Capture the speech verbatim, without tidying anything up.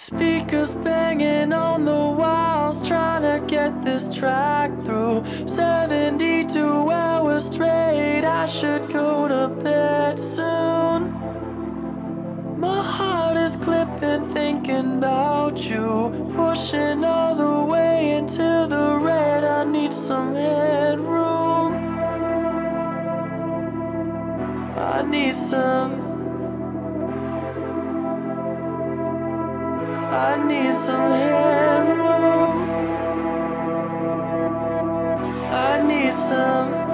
Speakers banging on the walls, trying to get this track through. seventy-two hours straight, I should go to bed soon. My heart is clipping, thinking about you. Pushing all the way into the red, I need some headroom. I need some I need some headroom. I need some